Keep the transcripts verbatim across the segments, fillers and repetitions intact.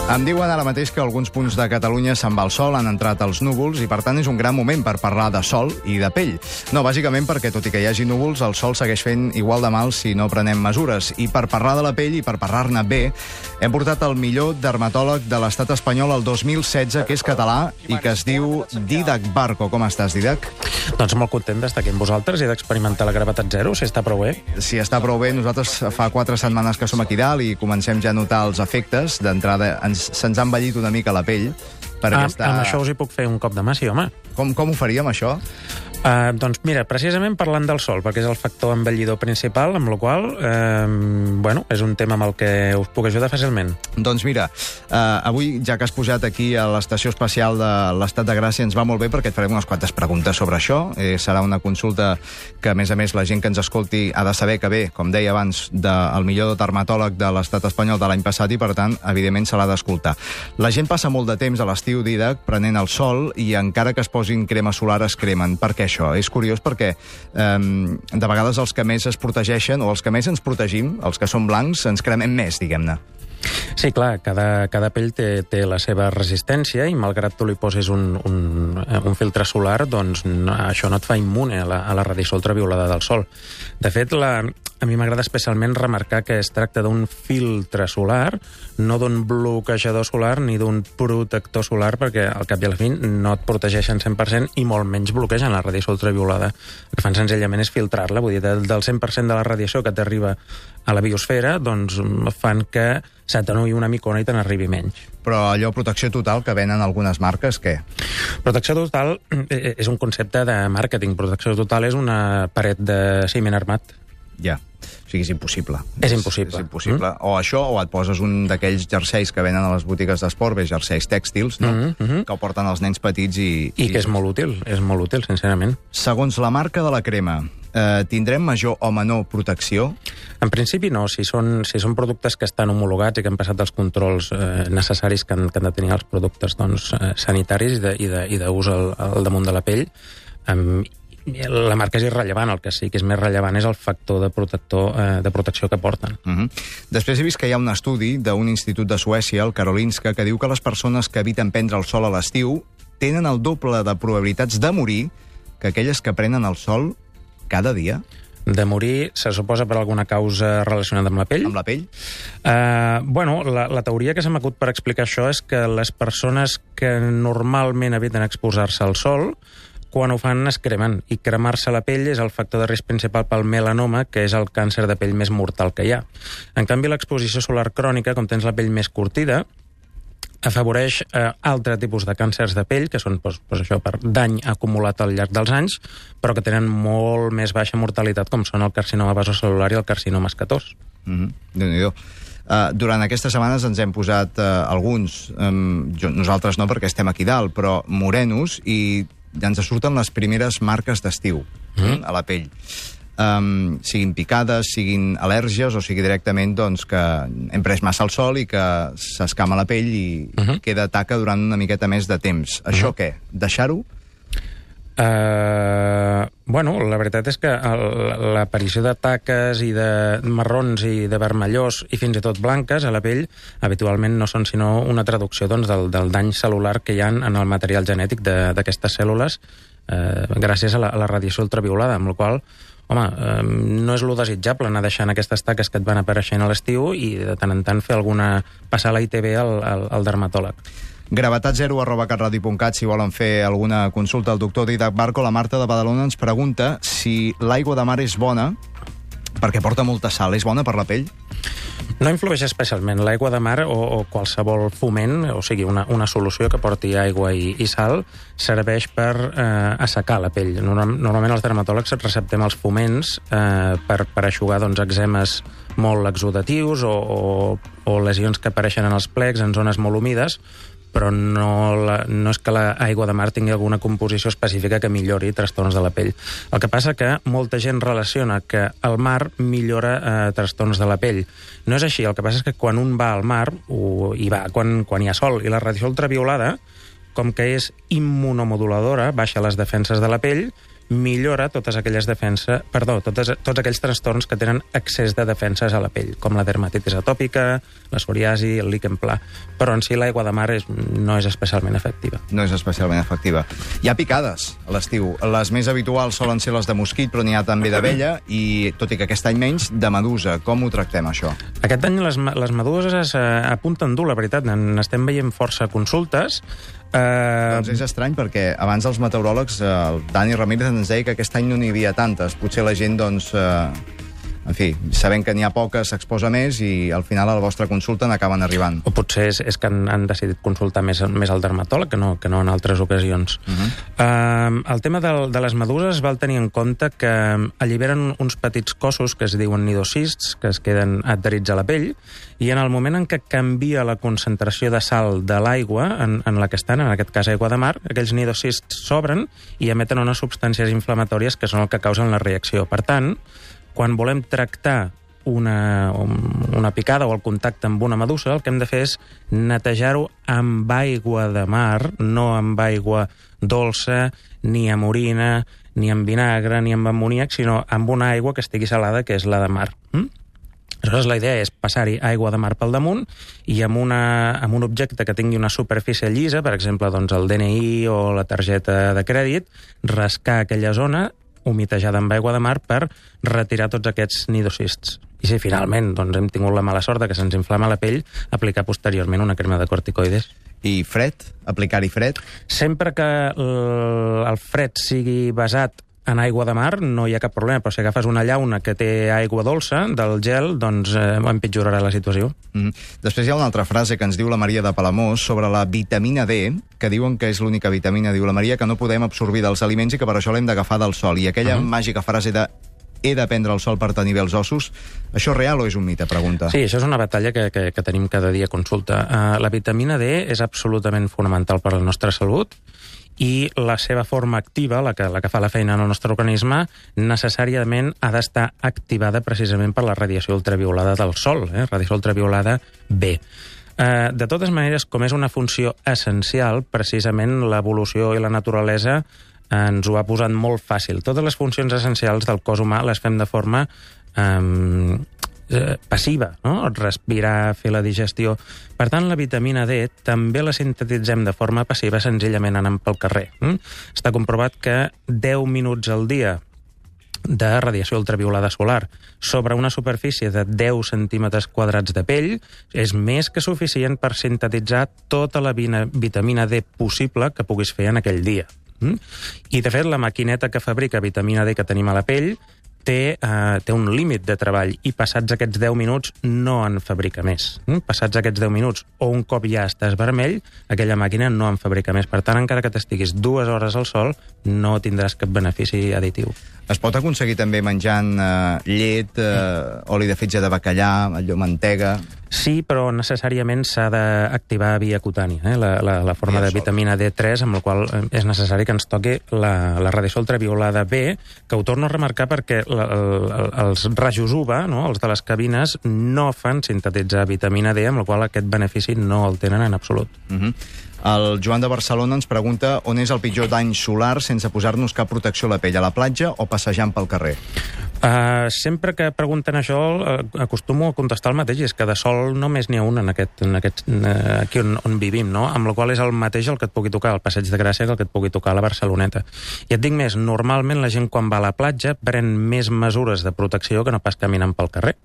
Em diuen ara mateix que alguns punts de Catalunya se'n va el sol, han entrat els núvols i, per tant, és un gran moment per parlar de sol i de pell. No, bàsicament perquè, tot i que hi hagi núvols, el sol segueix fent igual de mal si no prenem mesures. I per parlar de la pell i per parlar-ne bé, hem portat el millor dermatòleg de l'estat espanyol el dos mil setze, que és català i que es diu Dídac Barco. Com estàs, Dídac? Doncs molt content d'estar aquí amb vosaltres i d'experimentar la gravetat zero, si està prou bé. Si està prou bé, nosaltres fa quatre setmanes que som aquí dalt i comencem ja a notar els efectes. D'entrada, ens, se'ns ha envellit una mica la pell. Per Ah, aquesta... amb això us hi puc fer un cop de mà, sí, home. Com, com ho faríem, això? Uh, doncs mira, precisament parlant del sol, perquè és el factor envellidor principal, amb la qual eh, bueno, és un tema amb el que us puc ajudar fàcilment. Doncs mira, eh, avui, ja que has pujat aquí a l'estació espacial de l'Estat de Gràcia, ens va molt bé perquè et farem unes quantes preguntes sobre això. Eh, serà una consulta que, a més a més, la gent que ens escolti ha de saber que ve, com deia abans, del millor dermatòleg de l'Estat espanyol de l'any passat i, per tant, evidentment, se l'ha d'escoltar. La gent passa molt de temps a l'estiu, Dídac, prenent el sol i encara que es posin crema solar es cremen. Per què això? És curiós perquè eh, de vegades els que més es protegeixen o els que més ens protegim, els que són blancs, ens cremem més, diguem-ne. Sí, clar, cada, cada pell té, té la seva resistència i malgrat tu li posis un, un, un filtre solar, doncs no, això no et fa immune a la, a la radiació ultraviolada del sol. De fet, la, a mi m'agrada especialment remarcar que es tracta d'un filtre solar, no d'un bloquejador solar ni d'un protector solar, perquè al cap i a la fi no et protegeixen cent per cent i molt menys bloquegen la radiació ultraviolada. El que fan senzillament és filtrar-la, vull dir, del cent per cent de la radiació que t'arriba a la biosfera, doncs fan que s'atenuï una micona i te n'arribi menys. Però allò, protecció total, que venen algunes marques, què? Protecció total és un concepte de màrqueting. Protecció total és una paret de ciment armat. Ja, o sigui, és impossible. És impossible. És impossible. Mm? O això, o et poses un d'aquells jerseis que venen a les botigues d'esport, bé, jerseis tèxtils, no? Mm -hmm. Que ho porten els nens petits i... I que és molt útil, és molt útil, sincerament. Segons la marca de la crema, eh, tindrem major o menor protecció? En principi no, si són, si són productes que estan homologats i que han passat els controls eh, necessaris que han, que han de tenir els productes doncs, eh, sanitaris i d'ús al, al damunt de la pell, eh, la marca és irrellevant, el que sí que és més rellevant és el factor de, protector, eh, de protecció que porten. Uh -huh. Després he vist que hi ha un estudi d'un institut de Suècia, el Karolinska, que diu que les persones que eviten prendre el sol a l'estiu tenen el doble de probabilitats de morir que aquelles que prenen el sol cada dia. De morir, se suposa per alguna causa relacionada amb la pell? Amb la pell? Uh, bueno, la, la teoria que s'ha m'acut per explicar això és que les persones que normalment eviten exposar-se al sol, quan ho fan es cremen, i cremar-se la pell és el factor de risc principal pel melanoma, que és el càncer de pell més mortal que hi ha. En canvi, l'exposició solar crònica, com tens la pell més curtida, afavoreix eh, altre tipus de càncers de pell, que són doncs, doncs això, per dany acumulat al llarg dels anys, però que tenen molt més baixa mortalitat, com són el carcinoma vasocel·lular i el carcinoma escatós. Mm-hmm. Déu-n'hi-do. Uh, durant aquestes setmanes ens hem posat uh, alguns, um, jo, nosaltres no perquè estem aquí dalt, però morenos, i ens surten les primeres marques d'estiu mm. a la pell. Um, siguin picades, siguin al·lèrgies, o sigui directament doncs, que hem pres massa al sol i que s'escama la pell i uh -huh. queda taca durant una miqueta més de temps. Uh -huh. Això què? Deixar-ho? Uh, bueno, la veritat és que l'aparició de taques i de marrons i de vermellós i fins i tot blanques a la pell habitualment no són sinó una traducció doncs, del, del dany cel·lular que hi ha en el material genètic d'aquestes cèl·lules eh, gràcies a la, a la radiació ultraviolada, amb la qual home, eh, no és lo desitjable anar deixant aquestes taques que et van apareixent a l'estiu i de tant en tant fer alguna... passar la I T B al, al, al dermatòleg. gravetat zero arroba catradio punt cat si volen fer alguna consulta al doctor Dídac Barco. La Marta de Badalona ens pregunta si l'aigua de mar és bona perquè porta molta sal. És bona per la pell? No influeix especialment. L'aigua de mar o, o qualsevol foment, o sigui, una, una solució que porti aigua i, i sal, serveix per eh, assecar la pell. Normalment els dermatòlegs receptem els foments eh, per, per aixugar doncs, eczemes molt exudatius o, o, o lesions que apareixen en els plecs en zones molt humides, però no, la, no és que l'aigua de mar tingui alguna composició específica que millori trastorns de la pell. El que passa que molta gent relaciona que el mar millora eh, trastorns de la pell. No és així, el que passa és que quan un va al mar, o, hi va quan, quan hi ha sol, i la radiació ultraviolada, com que és immunomoduladora, baixa les defenses de la pell, millora totes aquelles defenses, perdó, totes, tots aquells trastorns que tenen excés de defenses a la pell, com la dermatitis atòpica, la psoriasi, el líquen pla. Però en si l'aigua de mar és, no és especialment efectiva. No és especialment efectiva. Hi ha picades a l'estiu. Les més habituals solen ser les de mosquit, però n'hi ha també d'abella, i tot i que aquest any menys, de medusa. Com ho tractem, això? Aquest any les, les meduses eh, apunten dur, la veritat. N'estem veient força consultes. Uh... Doncs és estrany, perquè abans els meteoròlegs, el Dani Ramírez ens deia que aquest any no n'hi havia tantes. Potser la gent, doncs, uh... en fi, sabent que n'hi ha poques, s'exposa més i al final a la vostra consulta n'acaben arribant. O potser és, és que han, han decidit consultar més, més al dermatòleg que no, que no en altres ocasions. Uh -huh. uh, el tema de, de les meduses val tenir en compte que alliberen uns petits cossos que es diuen nidocists, que es queden adherits a la pell, i en el moment en què canvia la concentració de sal de l'aigua en, en la que estan, en aquest cas aigua de mar, aquells nidocists s'obren i emeten unes substàncies inflamatòries que són el que causen la reacció. Per tant, quan volem tractar una, una picada o el contacte amb una medusa, el que hem de fer és netejar-ho amb aigua de mar, no amb aigua dolça, ni amb orina, ni amb vinagre, ni amb amoníac, sinó amb una aigua que estigui salada, que és la de mar. Mm? Aleshores, la idea és passar-hi aigua de mar pel damunt i amb, una, amb un objecte que tingui una superfície llisa, per exemple, doncs el D N I o la targeta de crèdit, rascar aquella zona humitejada amb aigua de mar per retirar tots aquests nidocists. I si finalment doncs, hem tingut la mala sort de que se'ns inflama la pell, aplicar posteriorment una crema de corticoides. I fred? Aplicar-hi fred? Sempre que el fred sigui basat en aigua de mar no hi ha cap problema, però si agafes una llauna que té aigua dolça del gel, doncs eh, empitjorarà la situació. Mm. Després hi ha una altra frase que ens diu la Maria de Palamós sobre la vitamina D, que diuen que és l'única vitamina, diu la Maria, que no podem absorbir dels aliments i que per això l'hem d'agafar del sol. I aquella uh -huh. màgica frase de he de prendre el sol per tenir bé els ossos, això és real o és un mite? Pregunta. Sí, això és una batalla que, que, que tenim cada dia a consulta. Uh, la vitamina D és absolutament fonamental per a la nostra salut, i la seva forma activa, la que, la que fa la feina en el nostre organisme, necessàriament ha d'estar activada precisament per la radiació ultraviolada del sol, eh? Radiació ultraviolada B. Eh, de totes maneres, com és una funció essencial, precisament l'evolució i la naturalesa ens ho ha posat molt fàcil. Totes les funcions essencials del cos humà les fem de forma eh, eh, passiva, no? Respirar, fer la digestió. Per tant, la vitamina D també la sintetitzem de forma passiva senzillament anant pel carrer. Mm? Està comprovat que deu minuts al dia de radiació ultraviolada solar sobre una superfície de deu centímetres quadrats de pell és més que suficient per sintetitzar tota la vitamina D possible que puguis fer en aquell dia. Mm? I, de fet, la maquineta que fabrica vitamina D que tenim a la pell té, eh, té un límit de treball i passats aquests deu minuts no en fabrica més. Mm? Passats aquests deu minuts o un cop ja estàs vermell, aquella màquina no en fabrica més. Per tant, encara que t'estiguis dues hores al sol, no tindràs cap benefici additiu. Es pot aconseguir també menjant eh, llet, eh, oli de fetge de bacallà, allò, mantega... Sí, però necessàriament s'ha d'activar via cutània, eh? la, la, la forma de vitamina D tres, amb la qual és necessari que ens toqui la, la radiació ultraviolada B, que ho torno a remarcar perquè la, el, els rajos U V A, no? Els de les cabines, no fan sintetitzar vitamina D, amb la qual aquest benefici no el tenen en absolut. Uh-huh. El Joan de Barcelona ens pregunta on és el pitjor dany solar sense posar-nos cap protecció a la pell, a la platja o passejant pel carrer? Uh, sempre que pregunten això uh, acostumo a contestar el mateix, és que de sol només n'hi ha un en aquest, en aquest, uh, aquí on, on vivim, no? Amb la qual és el mateix el que et pugui tocar al Passeig de Gràcia que el que et pugui tocar a la Barceloneta. I et dic més, normalment la gent quan va a la platja pren més mesures de protecció que no pas caminant pel carrer.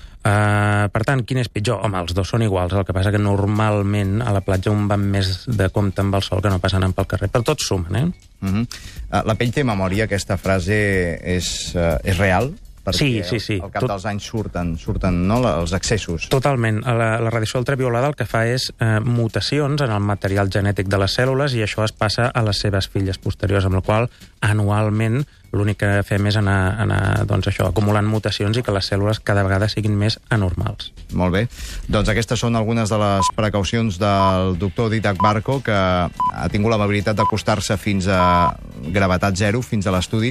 Uh, per tant, quin és pitjor? Home, els dos són iguals, el que passa que normalment a la platja un van més de compte amb el sol que no pas anant pel carrer, però tots sumen, eh? Uh-huh. uh, la pell té memòria, aquesta frase és, uh, és real? Perquè sí, sí, sí. al cap Tot... dels anys surten, surten no, els excessos. Totalment. La, la radiació ultraviolada el que fa és eh, mutacions en el material genètic de les cèl·lules i això es passa a les seves filles posteriors, amb la qual anualment l'únic que fem és anar, anar doncs això, acumulant mutacions i que les cèl·lules cada vegada siguin més anormals. Molt bé. Doncs aquestes són algunes de les precaucions del doctor Dídac Barco, que ha tingut l'amabilitat d'acostar-se fins a gravetat zero, fins a l'estudi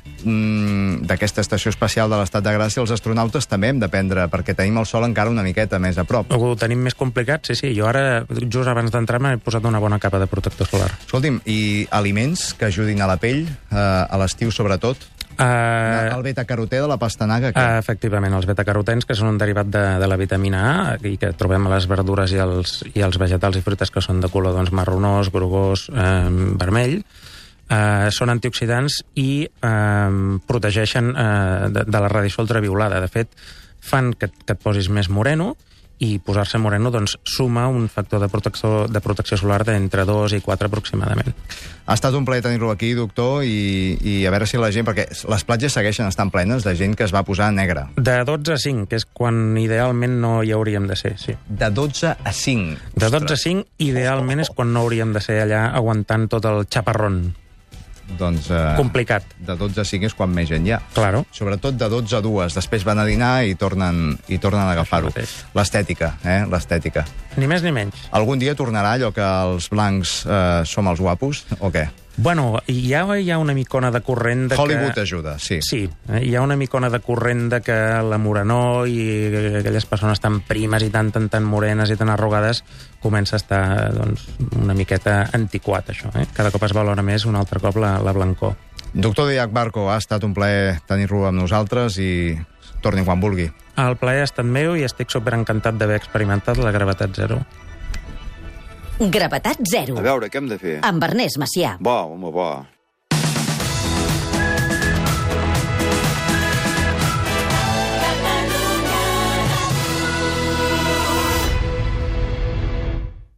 mm, d'aquesta estació espacial de l'Estat de Gràcia, els astronautes també hem d'aprendre, perquè tenim el Sol encara una miqueta més a prop. Ho tenim més complicat, sí, sí. Jo ara, just abans d'entrar, m'he posat una bona capa de protector solar. Escolti'm, i aliments que ajudin a la pell, eh, a l'estiu sobretot? Uh, el beta-carotè de la pastanaga? Que... Uh, efectivament, els betacarotens, que són un derivat de, de la vitamina A i que trobem a les verdures i els, i els vegetals i fruites que són de color doncs, marronós, grogós, eh, vermell, uh, són antioxidants i uh, protegeixen uh, de, de la radiació ultraviolada. De fet, fan que, que et posis més moreno, i posar-se moreno doncs, suma un factor de protecció, de protecció solar d'entre dos i quatre aproximadament. Ha estat un plaer tenir-lo aquí, doctor, i, i a veure si la gent... Perquè les platges segueixen estant plenes de gent que es va posar negre. De dotze a cinc, que és quan idealment no hi hauríem de ser, sí. De dotze a cinc? De dotze a cinc, idealment, és quan no hauríem de ser allà aguantant tot el xaparrón. Doncs... Eh, complicat. De dotze a cinc és quan més gent hi ha. Claro. Sobretot de dotze a dues. Després van a dinar i tornen, i tornen a agafar-ho. L'estètica, eh? L'estètica. Ni més ni menys. Algun dia tornarà allò que els blancs eh, som els guapos, o què? Bueno, ja hi ha una micona de corrent de Hollywood que... ajuda, sí. Sí, eh? Hi ha una micona de corrent de que la morenor i aquelles persones tan primes i tan, tan, tan morenes i tan arrugades comença a estar, doncs, una miqueta antiquat, això, eh? Cada cop es valora més un altre cop la, la blancor. Doctor Didac Barco, ha estat un plaer tenir-lo amb nosaltres i torni quan vulgui. El plaer ha estat meu i estic superencantat d'haver experimentat la gravetat zero. Gravetat zero. A veure, què hem de fer? Amb Ernest Macià. Bo, home, bo.